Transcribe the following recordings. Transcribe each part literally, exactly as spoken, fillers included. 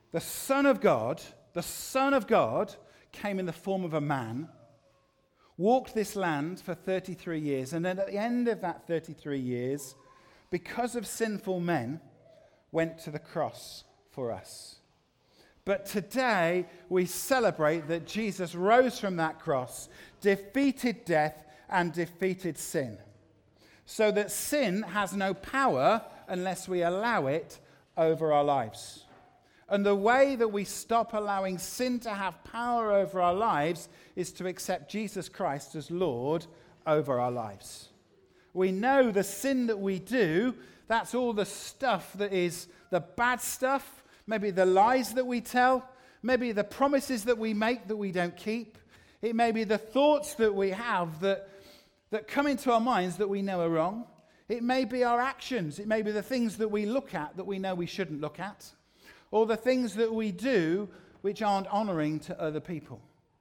the Son of God, the Son of God came in the form of a man, walked this land for thirty-three years, and then at the end of that thirty-three years, because of sinful men, went to the cross for us. But today we celebrate that Jesus rose from that cross, defeated death and defeated sin, so that sin has no power unless we allow it over our lives. And the way that we stop allowing sin to have power over our lives is to accept Jesus Christ as Lord over our lives. We know the sin that we do, that's all the stuff that is the bad stuff, maybe the lies that we tell, maybe the promises that we make that we don't keep. It may be the thoughts that we have that, that come into our minds that we know are wrong. It may be our actions. It may be the things that we look at that we know we shouldn't look at. Or the things that we do which aren't honoring to other people.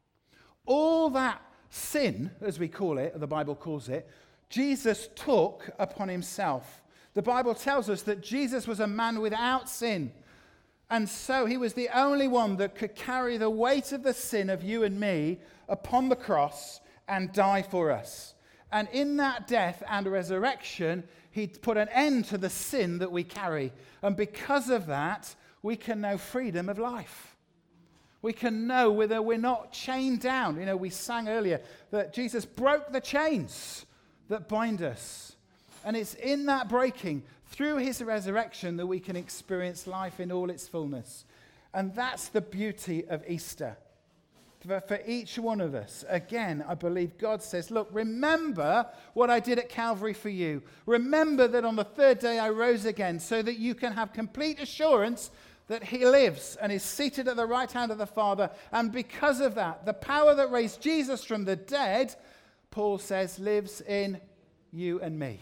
All that sin, as we call it, or the Bible calls it, Jesus took upon himself. The Bible tells us that Jesus was a man without sin. And so he was the only one that could carry the weight of the sin of you and me upon the cross and die for us. And in that death and resurrection, he put an end to the sin that we carry. And because of that, we can know freedom of life. We can know whether we're not chained down. You know, we sang earlier that Jesus broke the chains that bind us. And it's in that breaking, through his resurrection, that we can experience life in all its fullness. And that's the beauty of Easter. For, for each one of us, again, I believe God says, look, remember what I did at Calvary for you. Remember that on the third day I rose again, so that you can have complete assurance that he lives and is seated at the right hand of the Father. And because of that, the power that raised Jesus from the dead, Paul says, lives in you and me.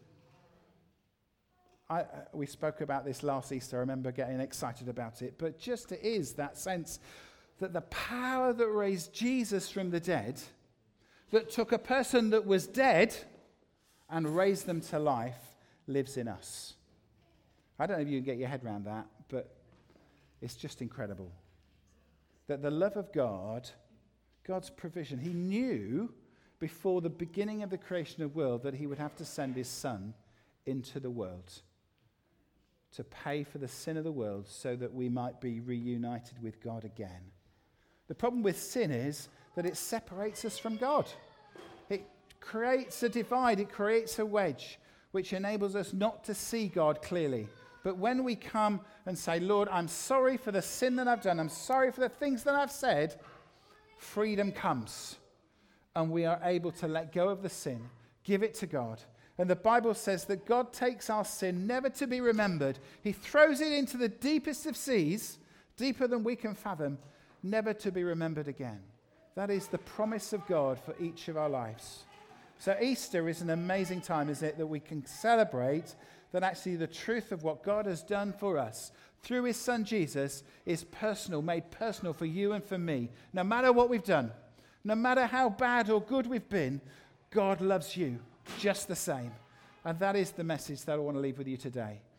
I, we spoke about this last Easter. I remember getting excited about it. But just it is that sense that the power that raised Jesus from the dead, that took a person that was dead and raised them to life, lives in us. I don't know if you can get your head around that, but it's just incredible. That the love of God, God's provision, he knew before the beginning of the creation of the world that he would have to send his son into the world to pay for the sin of the world so that we might be reunited with God again. The problem with sin is that it separates us from God. It creates a divide, it creates a wedge, which enables us not to see God clearly. But when we come and say, Lord, I'm sorry for the sin that I've done, I'm sorry for the things that I've said, freedom comes. And we are able to let go of the sin, give it to God. And the Bible says that God takes our sin never to be remembered. He throws it into the deepest of seas, deeper than we can fathom, never to be remembered again. That is the promise of God for each of our lives. So Easter is an amazing time, isn't it, that we can celebrate that actually the truth of what God has done for us through his son Jesus is personal, made personal for you and for me. No matter what we've done, no matter how bad or good we've been, God loves you just the same. And that is the message that I want to leave with you today.